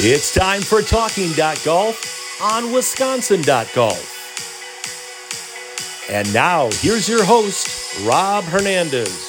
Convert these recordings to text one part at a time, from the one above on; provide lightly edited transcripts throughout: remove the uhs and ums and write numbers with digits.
It's time for Talking Golf on Wisconsin.golf. And now, here's your host, Rob Hernandez.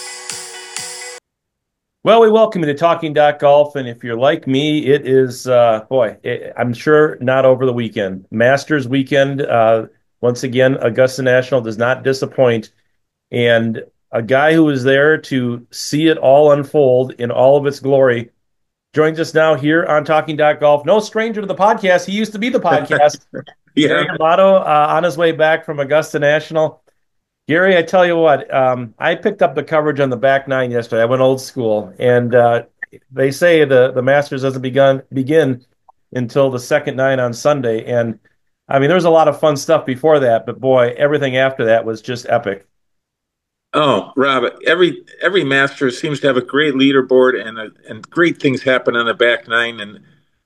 Well, we welcome you to Talking Golf, and if you're like me, it is, I'm sure not over the weekend. Masters weekend, once again, Augusta National does not disappoint, and a guy who was there to see it all unfold in all of its glory joins us now here on Talking Golf. No stranger to the podcast. He used to be the podcast. Yeah. Gary Amato on his way back from Augusta National. Gary, I tell you what, I picked up the coverage on the back nine yesterday. I went old school, and they say the Masters doesn't begin until the second nine on Sunday. And I mean, there was a lot of fun stuff before that, but boy, everything after that was just epic. Oh, Rob, every Masters seems to have a great leaderboard and great things happen on the back nine. And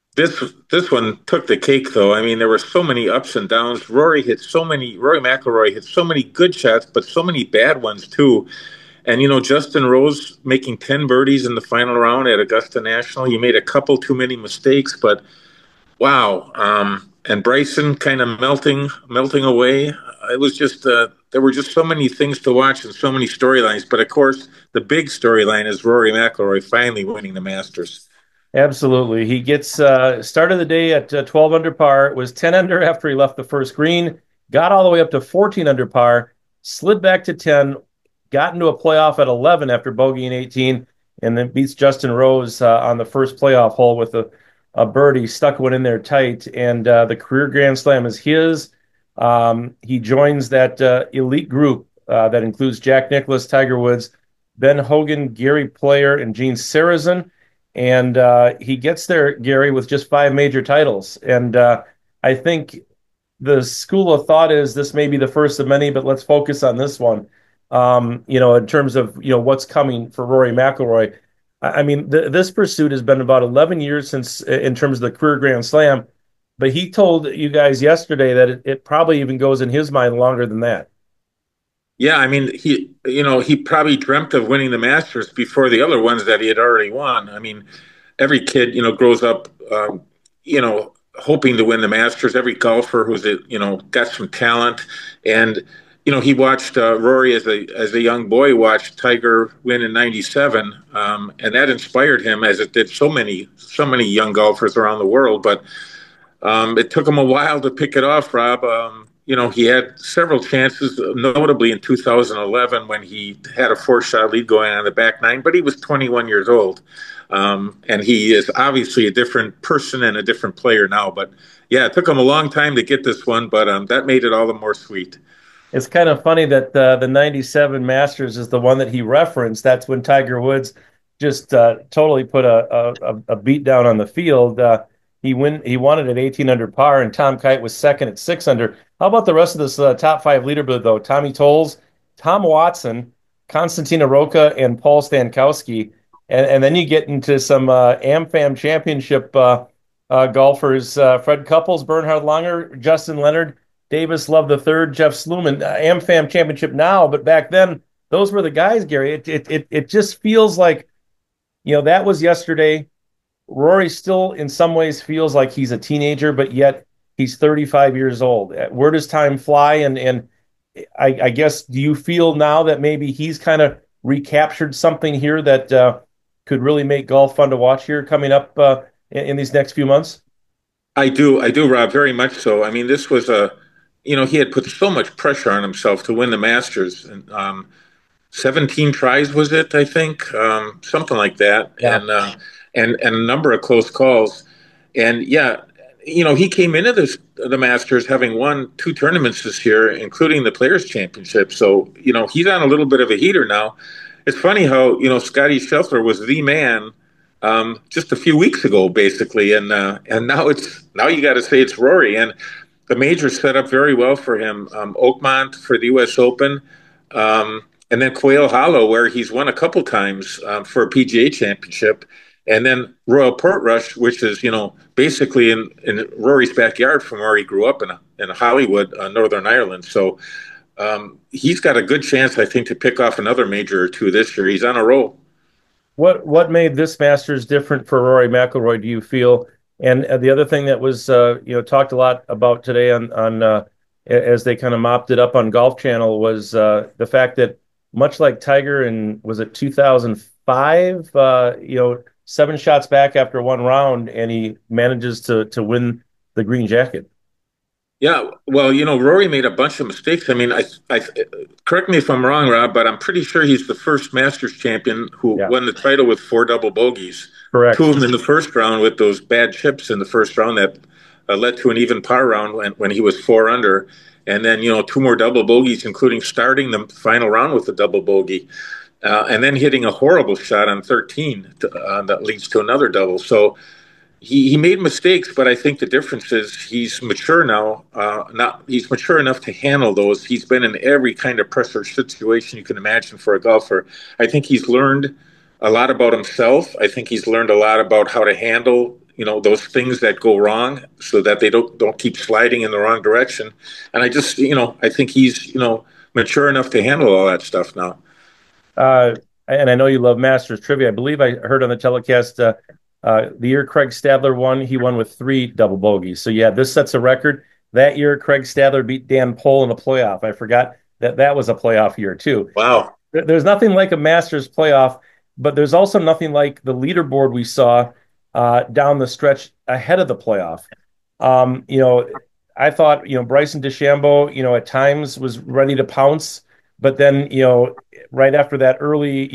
this one took the cake, though. I mean, there were so many ups and downs. Rory McIlroy hit so many good shots, but so many bad ones too. And Justin Rose making 10 birdies in the final round at Augusta National. He made a couple too many mistakes, but wow. And Bryson kind of melting away. It was just there were just so many things to watch and so many storylines. But of course, the big storyline is Rory McIlroy finally winning the Masters. Absolutely. He gets started the day at 12 under par, was 10 under after he left the first green, got all the way up to 14 under par, slid back to 10, got into a playoff at 11 after bogeying 18, and then beats Justin Rose on the first playoff hole with a birdie, stuck one in there tight, and the career Grand Slam is his. He joins that elite group that includes Jack Nicklaus, Tiger Woods, Ben Hogan, Gary Player, and Gene Sarazen. And he gets there, Gary, with just 5 major titles. And I think the school of thought is this may be the first of many, but let's focus on this one. In terms of, what's coming for Rory McIlroy. I mean, this pursuit has been about 11 years since in terms of the career Grand Slam. But he told you guys yesterday that it probably even goes in his mind longer than that. Yeah, I mean, he probably dreamt of winning the Masters before the other ones that he had already won. I mean, every kid, grows up, hoping to win the Masters. Every golfer who's, got some talent, and he watched Rory as a young boy, watched Tiger win in '97, and that inspired him, as it did so many young golfers around the world. But it took him a while to pick it off, Rob. He had several chances, notably in 2011 when he had a 4-shot lead going on the back nine, but he was 21 years old. And he is obviously a different person and a different player now. But yeah, it took him a long time to get this one, but that made it all the more sweet. It's kind of funny that the 97 Masters is the one that he referenced. That's when Tiger Woods just totally put a beat down on the field. He won it at 18 under par, and Tom Kite was second at 6 under. How about the rest of this top 5 leaderboard, though? Tommy Tolles, Tom Watson, Konstantin Aroka, and Paul Stankowski. And then you get into some AmFam Championship golfers, Fred Couples, Bernhard Langer, Justin Leonard, Davis Love III, Jeff Sluman, AmFam Championship now, but back then, those were the guys, Gary. It just feels like, that was yesterday. Rory still, in some ways, feels like he's a teenager, but yet he's 35 years old. Where does time fly? And I guess, do you feel now that maybe he's kind of recaptured something here that could really make golf fun to watch here coming up in these next few months? I do, Rob, very much so. I mean, this was he had put so much pressure on himself to win the Masters. And 17 tries was it, I think, something like that. Yeah. And a number of close calls. And yeah, he came into the Masters having won 2 tournaments this year, including the Players Championship. So, he's on a little bit of a heater now. It's funny how, Scotty Scheffler was the man just a few weeks ago, basically. And now you got to say it's Rory. And the major set up very well for him. Oakmont for the U.S. Open. And then Quail Hollow, where he's won a couple times for a PGA Championship. And then Royal Portrush, which is, basically in Rory's backyard from where he grew up in Hollywood, Northern Ireland. So he's got a good chance, I think, to pick off another major or two this year. He's on a roll. What made this Masters different for Rory McIlroy, do you feel? And the other thing that was talked a lot about today on as they kind of mopped it up on Golf Channel was the fact that much like Tiger in was it 2005, 7 shots back after one round, and he manages to win the green jacket. Yeah, well, Rory made a bunch of mistakes. I mean, I correct me if I'm wrong, Rob, but I'm pretty sure he's the first Masters champion who Yeah, won the title with four double bogeys. Two correct. of them in the first round with those bad chips in the first round that led to an even par round when he was four under, and then two more double bogeys, including starting the final round with a double bogey, and then hitting a horrible shot on 13 that leads to another double. So he made mistakes, but I think the difference is he's mature now. Not he's mature enough to handle those. He's been in every kind of pressure situation you can imagine for a golfer. I think he's learned a lot about himself. I think he's learned a lot about how to handle those things that go wrong, so that they don't keep sliding in the wrong direction. And I think he's mature enough to handle all that stuff now. Uh, and I know you love Masters trivia. I believe I heard on the telecast the year Craig Stadler won, he won with three double bogeys. So yeah, this sets a record. That year, Craig Stadler beat Dan Pohl in a playoff. I forgot that that was a playoff year too. Wow. There's nothing like a Masters playoff, but there's also nothing like the leaderboard we saw down the stretch ahead of the playoff. Um, you know, I thought Bryson DeChambeau, at times was ready to pounce, but then right after that early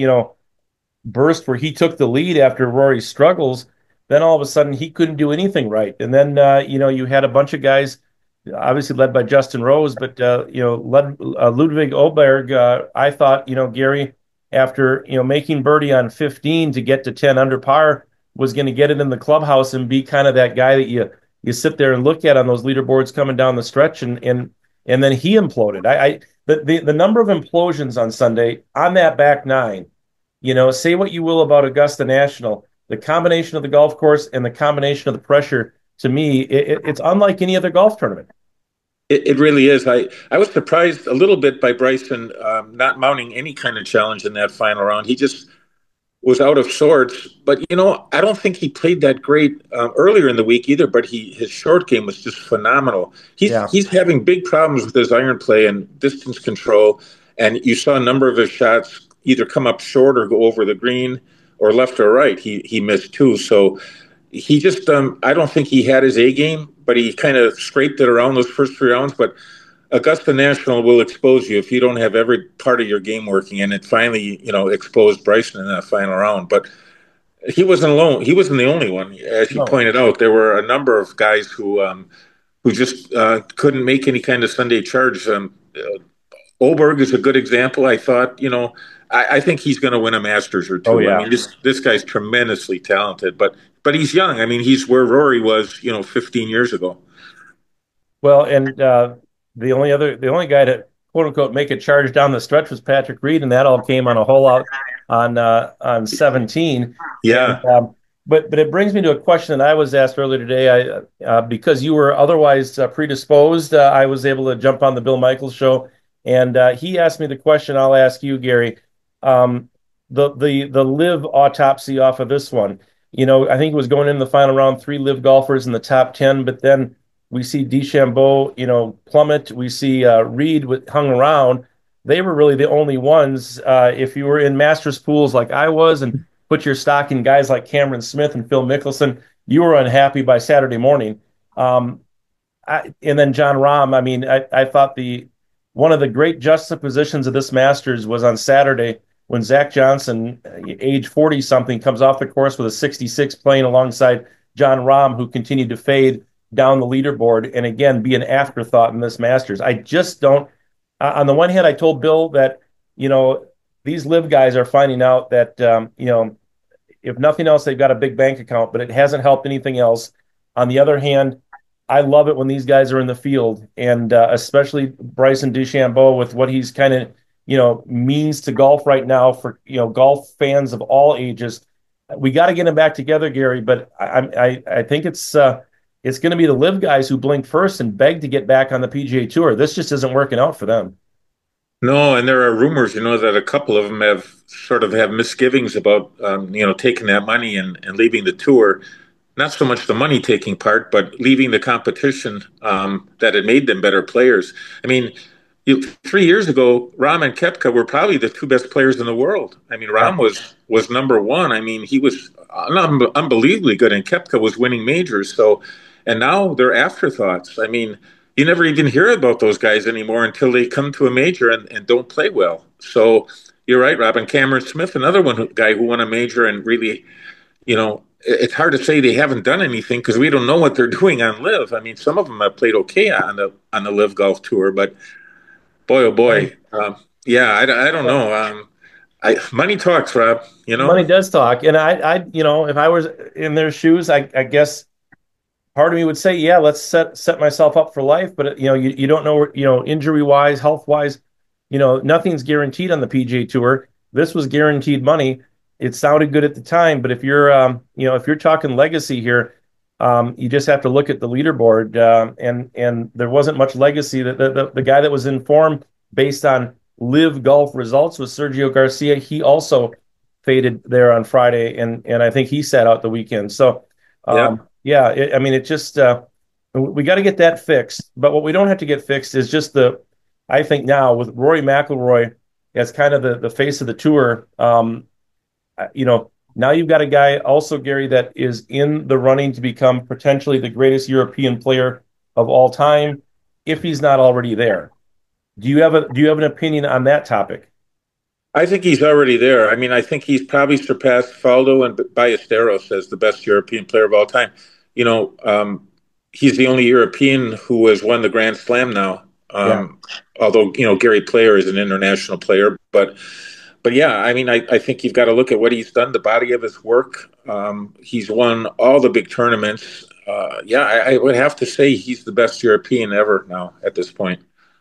burst where he took the lead after Rory's struggles, then all of a sudden he couldn't do anything right. And then you had a bunch of guys, obviously led by Justin Rose, but led Ludwig Oberg. I thought Gary, after making birdie on 15 to get to 10 under par, was going to get it in the clubhouse and be kind of that guy that you sit there and look at on those leaderboards coming down the stretch, and then he imploded. The number of implosions on Sunday on that back nine. Say what you will about Augusta National, the combination of the golf course and the combination of the pressure, to me, it's unlike any other golf tournament. It really is. I was surprised a little bit by Bryson not mounting any kind of challenge in that final round. He just was out of sorts. But I don't think he played that great earlier in the week either. But his short game was just phenomenal. He's Yeah. he's having big problems with his iron play and distance control. And you saw a number of his shots either come up short or go over the green or left or right. He missed too. So he just I don't think he had his A game, but he kind of scraped it around those first three rounds. But Augusta National will expose you if you don't have every part of your game working, and it finally exposed Bryson in that final round. But he wasn't alone. He wasn't the only one, as you No. pointed out. There were a number of guys who just couldn't make any kind of Sunday charge. Oberg is a good example. I thought, I think he's going to win a Masters or Oh two. I yeah. mean, this guy's tremendously talented, but he's young. I mean, he's where Rory was, 15 years ago. Well, and the only guy to quote unquote make a charge down the stretch was Patrick Reed, and that all came on a hole out on 17. And Yeah. but it brings me to a question that I was asked earlier today. Because you were otherwise predisposed, I was able to jump on the Bill Michaels show, and he asked me the question. I'll ask you, Gary. Um, the live autopsy off of this one. I think it was going in the final round, three live golfers in the top 10, but then we see DeChambeau, plummet. We see Reed hung around. They were really the only ones. If you were in Masters pools like I was, and put your stock in guys like Cameron Smith and Phil Mickelson, you were unhappy by Saturday morning. Um, and then John Rahm. I mean, I thought the one of the great juxtapositions of this Masters was on Saturday when Zach Johnson, age 40 something, comes off the course with a 66 playing alongside John Rahm, who continued to fade down the leaderboard and again be an afterthought in this Masters. I just don't. On the one hand, I told Bill that you know these live guys are finding out that if nothing else, they've got a big bank account, but it hasn't helped anything else. On the other hand, I love it when these guys are in the field, and especially Bryson DeChambeau with what he's kind of means to golf right now for golf fans of all ages. We got to get him back together, Gary. But I think it's going to be the live guys who blink first and beg to get back on the PGA Tour. This just isn't working out for them. No, and there are rumors, that a couple of them have sort of have misgivings about, taking that money and leaving the tour. not so much the money taking part, but leaving the competition that had made them better players. I mean, 3 years ago, Rahm and Koepka were probably the two best players in the world. I mean, Yeah. Rahm was number one. I mean, he was unbelievably good, and Koepka was winning majors. So, and now they're afterthoughts. I mean, you never even hear about those guys anymore until they come to a major and don't play well. So, you're right, Robin. Cameron Smith, another guy who won a major and really, it's hard to say they haven't done anything because we don't know what they're doing on Live. I mean, some of them have played okay on the Live Golf Tour, but boy, oh boy, yeah, I don't know. Money talks, Rob. You know. Money does talk, and if I was in their shoes, I guess part of me would say, yeah, let's set myself up for life. But you don't know, injury wise, health wise, nothing's guaranteed on the PGA Tour. This was guaranteed money. It sounded good at the time, but if you're talking legacy here, you just have to look at the leaderboard, and there wasn't much legacy. The guy that was in form based on live golf results was Sergio Garcia. He also faded there on Friday, and I think he sat out the weekend. So, Yeah. yeah, I mean, it just we got to get that fixed. But what we don't have to get fixed is just I think now with Rory McIlroy as kind of the face of the tour, now you've got a guy also, Gary, that is in the running to become potentially the greatest European player of all time, if he's not already there. Do you have an opinion on that topic? I think he's already there. I mean, I think he's probably surpassed Faldo and Ballesteros as the best European player of all time. You know, he's the only European who has won the Grand Slam now. Yeah. Although Gary Player is an international player, but yeah, I mean, I think you've got to look at what he's done, the body of his work. He's won all the big tournaments. Yeah, I would have to say he's the best European ever now at this point.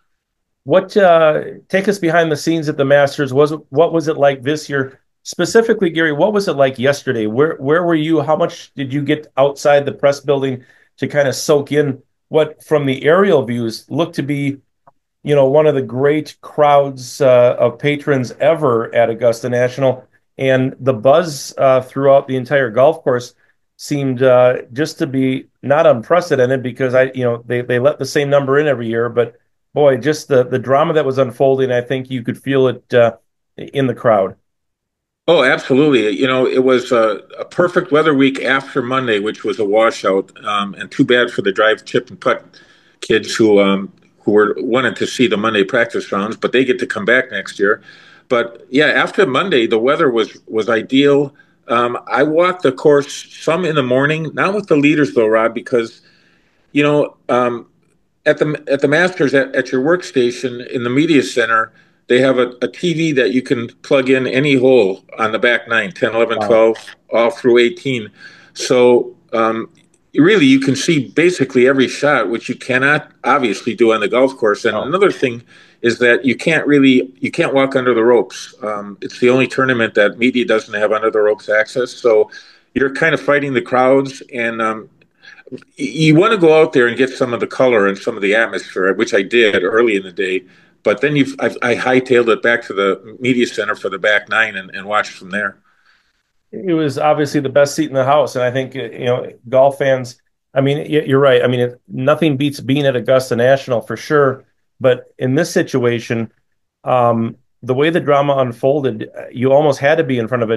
What take us behind the scenes at the Masters? What was it like this year? Specifically, Gary, what was it like yesterday? Where were you? How much did you get outside the press building to kind of soak in what from the aerial views looked to be, one of the great crowds of patrons ever at Augusta National, and the buzz throughout the entire golf course seemed just to be not unprecedented because they let the same number in every year, but boy, just the drama that was unfolding, I think you could feel it in the crowd. Oh, absolutely. It was a perfect weather week after Monday, which was a washout, and too bad for the drive, chip, and putt kids who were wanted to see the Monday practice rounds, but they get to come back next year. But yeah, after Monday, the weather was ideal. I walked the course some in the morning, not with the leaders though, Rob, because you know at the Masters at your workstation in the media center, they have a TV that you can plug in any hole on the back nine, 10, 11, Wow. 12, all through 18. So really, you can see basically every shot, which you cannot obviously do on the golf course. And Oh. another thing is that you can't walk under the ropes. It's the only tournament that media doesn't have under the ropes access. So you're kind of fighting the crowds, and you want to go out there and get some of the color and some of the atmosphere, which I did early in the day. But then I hightailed it back to the media center for the back nine and watched from there. It was obviously the best seat in the house, and I think golf fans. I mean, you're right. I mean, nothing beats being at Augusta National for sure. But in this situation, the way the drama unfolded, you almost had to be in front of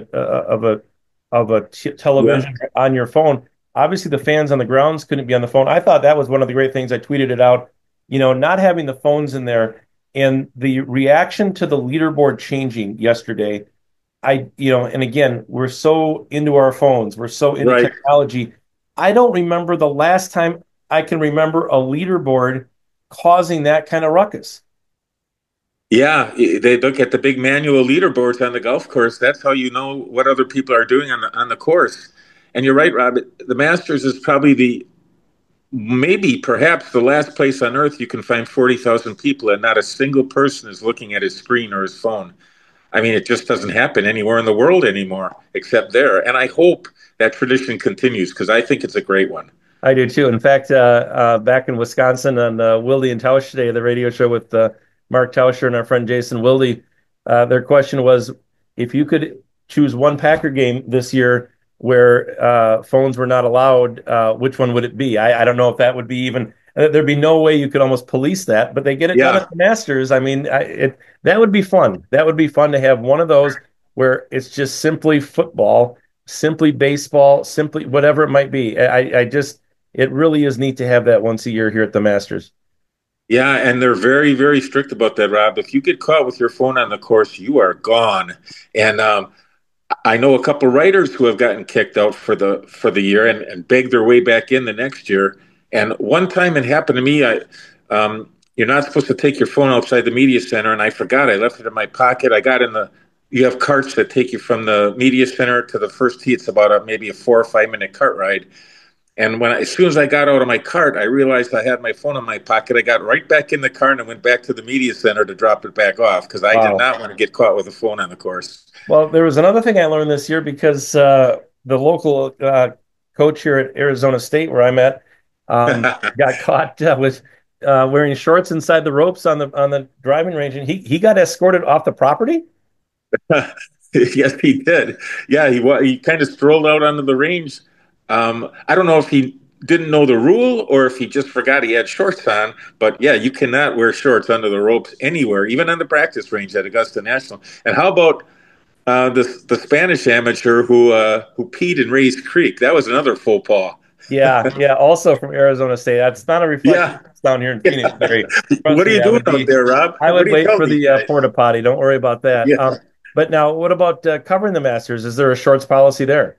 a Yeah. television on your phone. Obviously, the fans on the grounds couldn't be on the phone. I thought that was one of the great things. I tweeted it out. Not having the phones in there and the reaction to the leaderboard changing yesterday. And again, we're so into our phones, we're so into Right. technology. I don't remember the last time I can remember a leaderboard causing that kind of ruckus. Yeah, they look at the big manual leaderboards on the golf course. That's how you know what other people are doing on the course. And you're right, Rob. The Masters is probably maybe perhaps the last place on earth you can find 40,000 people and not a single person is looking at his screen or his phone. I mean, it just doesn't happen anywhere in the world anymore except there. And I hope that tradition continues because I think it's a great one. I do too. In fact, back in Wisconsin on Wilde and Tausch today, the radio show with Mark Tauscher and our friend Jason Wilde, their question was, if you could choose one Packer game this year, where phones were not allowed, which one would it be? I don't know if that would be even. There'd be no way you could almost police that, but they get it done Yeah. at the Masters. I mean, that would be fun. That would be fun to have one of those where it's just simply football, simply baseball, simply whatever it might be. I just it really is neat to have that once a year here at the Masters. Yeah, and they're very, very strict about that, Rob. If you get caught with your phone on the course, you are gone. And I know a couple writers who have gotten kicked out for the year and begged their way back in the next year. And one time it happened to me. You're not supposed to take your phone outside the media center, and I forgot. I left it in my pocket. I got in the. You have carts that take you from the media center to the first tee. It's about maybe a 4 or 5 minute cart ride. And as soon as I got out of my cart, I realized I had my phone in my pocket. I got right back in the car and I went back to the media center to drop it back off because I did Wow. not want to get caught with a phone on the course. Well, there was another thing I learned this year because the local coach here at Arizona State, where I'm at, got caught with wearing shorts inside the ropes on the driving range, and he got escorted off the property. Yes, he did. Yeah, he kind of strolled out onto the range. I don't know if he didn't know the rule or if he just forgot he had shorts on. But yeah, you cannot wear shorts under the ropes anywhere, even on the practice range at Augusta National. And how about the Spanish amateur who peed in Rays Creek? That was another faux pas. Yeah, yeah. Also from Arizona State. That's not a reflection Yeah. of down here in Phoenix, Barry. Trust What are me, you doing out there, Rob? I What would do you wait tell for these the guys? porta potty. Don't worry about that. Yeah. But now, what about covering the Masters? Is there a shorts policy there?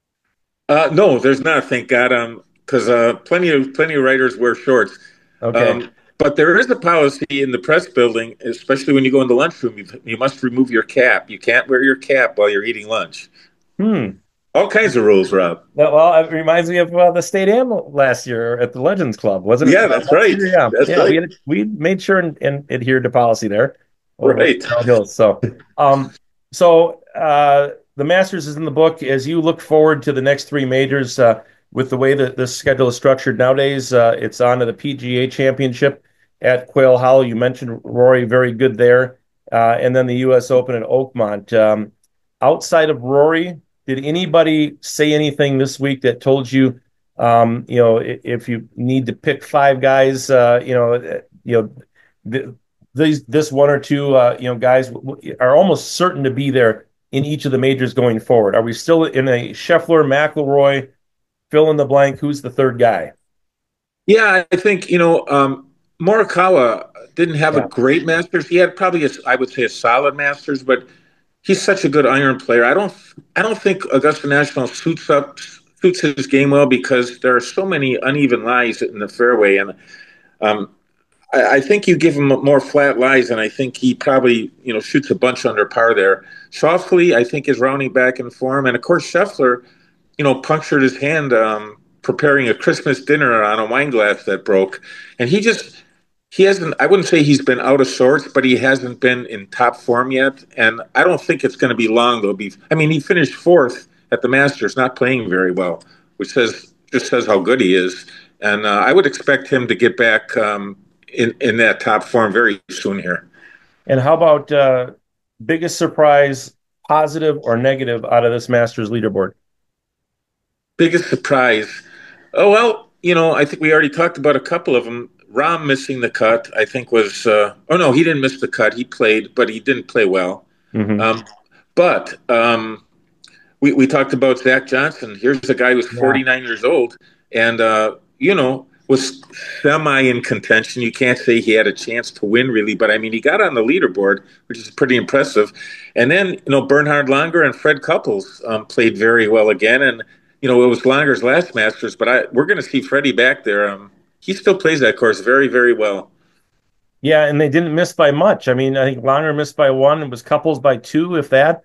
No, there's not. Thank God. Because plenty of writers wear shorts. Okay. But there is a policy in the press building, especially when you go in the lunchroom. You must remove your cap. You can't wear your cap while you're eating lunch. Hmm. All kinds of rules, Rob. Well, it reminds me of the state am last year at the Legends Club, wasn't it? Yeah, that's Last right. year, yeah, That's yeah. right. We made sure and adhered to policy there over at Right. Crown Hills. Um, the Masters is in the book. As you look forward to the next three majors, with the way that the schedule is structured nowadays, it's on to the PGA Championship at Quail Hollow. You mentioned Rory, very good there, and then the U.S. Open at Oakmont. Outside of Rory, did anybody say anything this week that told you, if you need to pick five guys, this one or two, guys are almost certain to be there in each of the majors going forward? Are we still in a Scheffler, McIlroy, fill in the blank? Who's the third guy? Yeah, I think, Morikawa didn't have a Yeah. great Masters. He had probably, I would say, a solid Masters, but he's such a good iron player. I don't think Augusta National suits his game well because there are so many uneven lies in the fairway, and um, I think you give him more flat lies, and I think he probably shoots a bunch under par there. Softly, I think is rounding back in form, and of course Scheffler, punctured his hand preparing a Christmas dinner on a wine glass that broke, and he hasn't. I wouldn't say he's been out of sorts, but he hasn't been in top form yet, and I don't think it's going to be long. I mean, he finished fourth at the Masters, not playing very well, which says how good he is, and I would expect him to get back in that top form very soon here. And how about biggest surprise, positive or negative, out of this Masters leaderboard? Biggest surprise. Oh well, I think we already talked about a couple of them. Rom missing the cut, I think was. Oh no, he didn't miss the cut. He played, but he didn't play well. Hmm. But we talked about Zach Johnson. Here's a guy who's Yeah. 49 years old, and was semi in contention. You can't say he had a chance to win really, but I mean he got on the leaderboard, which is pretty impressive. And then Bernhard Langer and Fred Couples played very well again, and it was Langer's last Masters, but we're going to see Freddie back there. He still plays that course very, very well. Yeah, and they didn't miss by much. I mean, I think Langer missed by one. It was Couples by two, if that.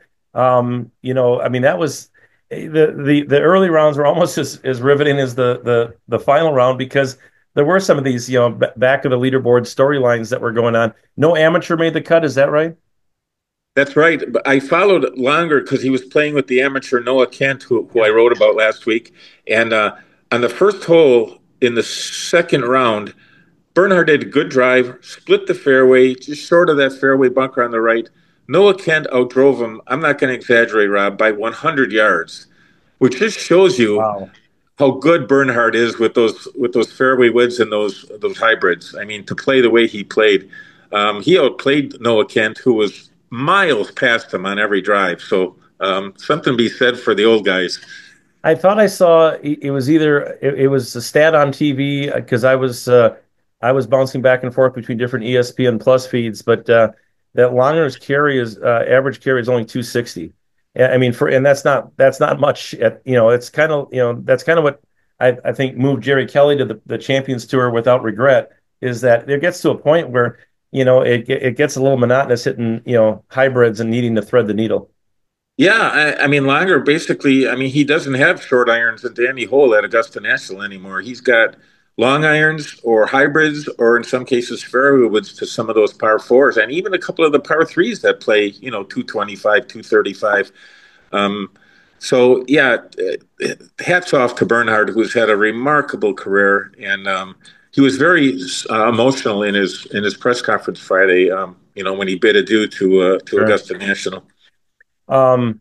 I mean, that was the early rounds were almost as riveting as the final round because there were some of these, back of the leaderboard storylines that were going on. No amateur made the cut, is that right? That's right. But I followed Langer because he was playing with the amateur Noah Kent, who Yeah. I wrote about last week. And on the first hole in the second round, Bernhard did a good drive, split the fairway, just short of that fairway bunker on the right. Noah Kent outdrove him, I'm not going to exaggerate, Rob, by 100 yards. which just shows you Wow. how good Bernhard is with those fairway woods and those hybrids. I mean, to play the way he played, he outplayed Noah Kent, who was miles past him on every drive. So something to be said for the old guys. I thought I saw it was either it was a stat on TV because I was bouncing back and forth between different ESPN Plus feeds, but that Longer's carry is average carry is only 260. I mean for and that's not much at it's kind of that's kind of what I think moved Jerry Kelly to the Champions Tour without regret is that there gets to a point where it gets a little monotonous hitting hybrids and needing to thread the needle. Yeah, I mean Langer basically. I mean he doesn't have short irons at Danny Hole at Augusta National anymore. He's got long irons or hybrids, or in some cases fairway woods to some of those par fours, and even a couple of the par threes that play 225, 235. Um, so yeah, hats off to Bernhard, who's had a remarkable career, and he was very emotional in his press conference Friday. When he bid adieu to Sure. Augusta National. Um,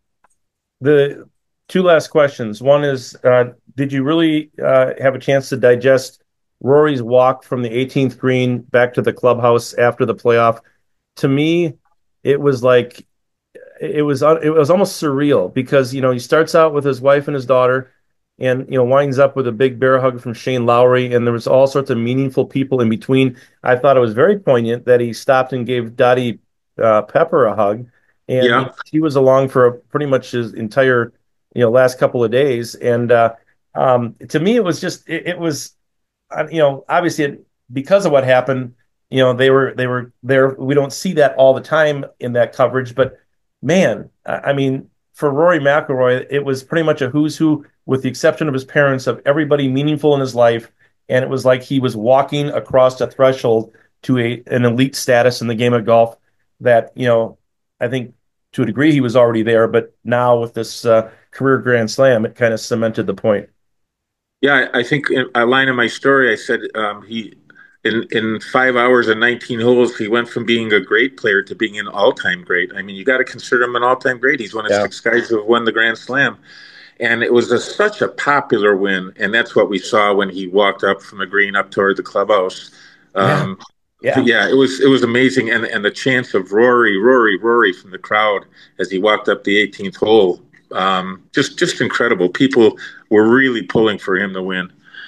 the two last questions. One is, did you really have a chance to digest Rory's walk from the 18th green back to the clubhouse after the playoff? To me, it was like it was almost surreal because he starts out with his wife and his daughter, and winds up with a big bear hug from Shane Lowry, and there was all sorts of meaningful people in between. I thought it was very poignant that he stopped and gave Dottie Pepper a hug, and Yeah, she was along for pretty much his entire last couple of days, and to me it was just it was obviously because of what happened, they were there. We don't see that all the time in that coverage, but man, I mean, for Rory McIlroy, it was pretty much a who's who, with the exception of his parents, of everybody meaningful in his life, and it was like he was walking across a threshold to an elite status in the game of golf. That I think to a degree he was already there, but now with this career Grand Slam, it kind of cemented the point. yeah. I think in a line in my story, I said he in 5 hours and 19 holes, he went from being a great player to being an all time great. I mean, you got to consider him an all time great. He's one of Yeah. six guys who have won the Grand Slam. And it was such a popular win, and that's what we saw when he walked up from the green up toward the clubhouse. Yeah. Um, Yeah. yeah, it was amazing, and the chants of Rory, Rory, Rory from the crowd as he walked up the 18th hole, just incredible. People were really pulling for him to win.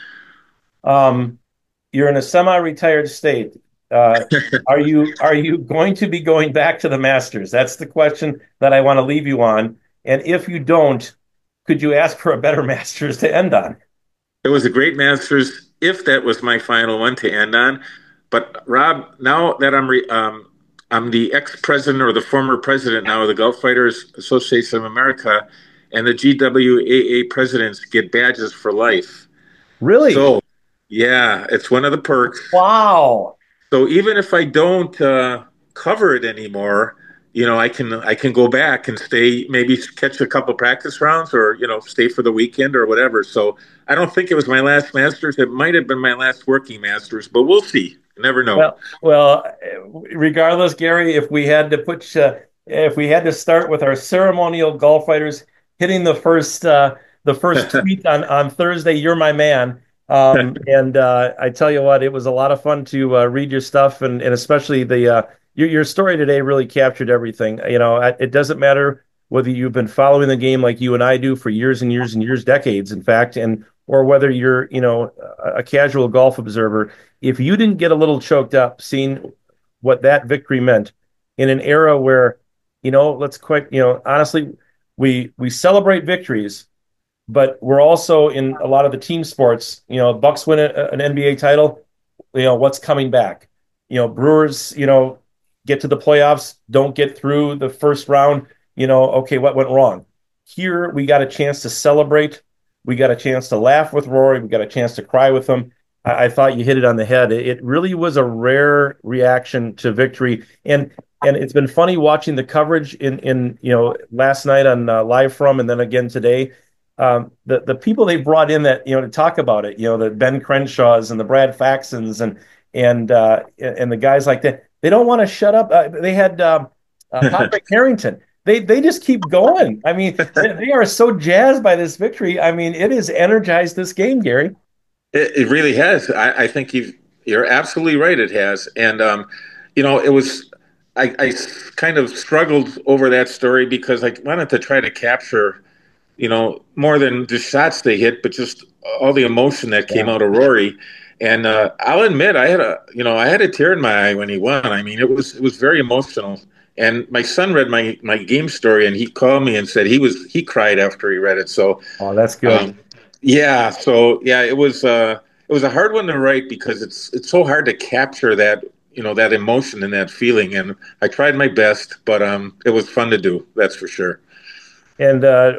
Um, you're in a semi-retired state. Uh, are you going to be going back to the Masters? That's the question that I want to leave you on. And if you don't, could you ask for a better Masters to end on? It was a great Masters, if that was my final one to end on. But Rob, now that I'm the ex-president or the former president now of the Gulf Fighters Association of America, and the GWAA presidents get badges for life. Really? So, yeah, it's one of the perks. Wow. So even if I don't cover it anymore, I can go back and stay, maybe catch a couple practice rounds, or stay for the weekend or whatever. So I don't think it was my last Masters. It might have been my last working Masters, but we'll see. You never know. Well, regardless, Gary, if we had to start with our ceremonial golf fighters hitting the first tweet on Thursday, you're my man. And I tell you what, it was a lot of fun to read your stuff, and especially your story today really captured everything. It doesn't matter whether you've been following the game like you and I do for years and years and years, decades, in fact, and or whether you're a casual golf observer. If you didn't get a little choked up seeing what that victory meant in an era where, let's quite, honestly, we celebrate victories, but we're also in a lot of the team sports. Bucks win an NBA title. What's coming back? Brewers, get to the playoffs, don't get through the first round. Okay, what went wrong? Here we got a chance to celebrate. We got a chance to laugh with Rory. We got a chance to cry with him. I thought you hit it on the head. It really was a rare reaction to victory, and it's been funny watching the coverage in last night on Live From, and then again today. The people they brought in that to talk about it, the Ben Crenshaws and the Brad Faxons and the guys like that, they don't want to shut up. They had Patrick Harrington. they just keep going. I mean, they are so jazzed by this victory. I mean, it has energized this game, Gary. It really has. I think you're absolutely right. It has, and it was. I kind of struggled over that story because I wanted to try to capture, more than just shots they hit, but just all the emotion that came Yeah. out of Rory. And I'll admit, I had a tear in my eye when he won. I mean, it was very emotional. And my son read my game story, and he called me and said he cried after he read it. So Oh, that's good. um, yeah, it was a hard one to write because it's so hard to capture that emotion and that feeling. And I tried my best, but it was fun to do. That's for sure. And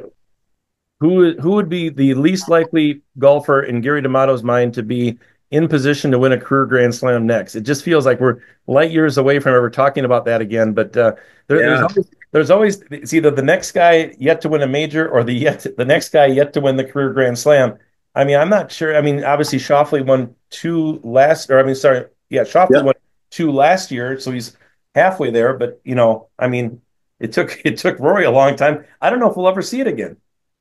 who would be the least likely golfer in Gary D'Amato's mind to be in position to win a career Grand Slam next? It just feels like we're light years away from ever talking about that again. But Yeah, there's always it's either the next guy yet to win a major or the next guy yet to win the career Grand Slam. I mean, I'm not sure. I mean, obviously Schauffele won two last, or I mean, sorry, yeah, Schauffele yeah. won two last year, so he's halfway there. But I mean, it took Rory a long time. I don't know if we'll ever see it again.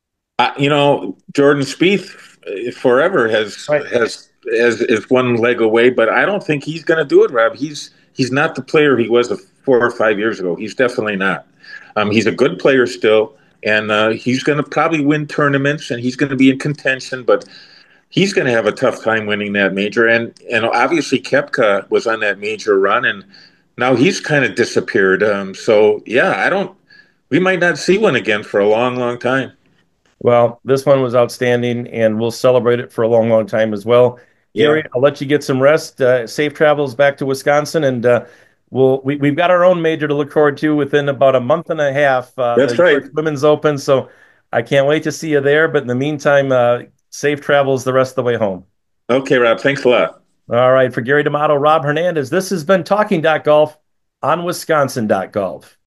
Jordan Spieth forever has Right. has has is one leg away, but I don't think he's going to do it, Rob. He's not the player he was 4 or 5 years ago. He's definitely not. He's a good player still, and he's going to probably win tournaments, and he's going to be in contention, but he's going to have a tough time winning that major. And obviously Kepka was on that major run, and now he's kind of disappeared. So yeah, I don't. We might not see one again for a long, long time. Well, this one was outstanding, and we'll celebrate it for a long, long time as well. Yeah, Gary, I'll let you get some rest. Safe travels back to Wisconsin, and we've got our own major to look forward to within about a month and a half, the that's right. U.S. Women's Open. So I can't wait to see you there. But in the meantime, safe travels the rest of the way home. Okay, Rob. Thanks a lot. All right, for Gary D'Amato, Rob Hernandez, this has been Talking Golf on Wisconsin Golf.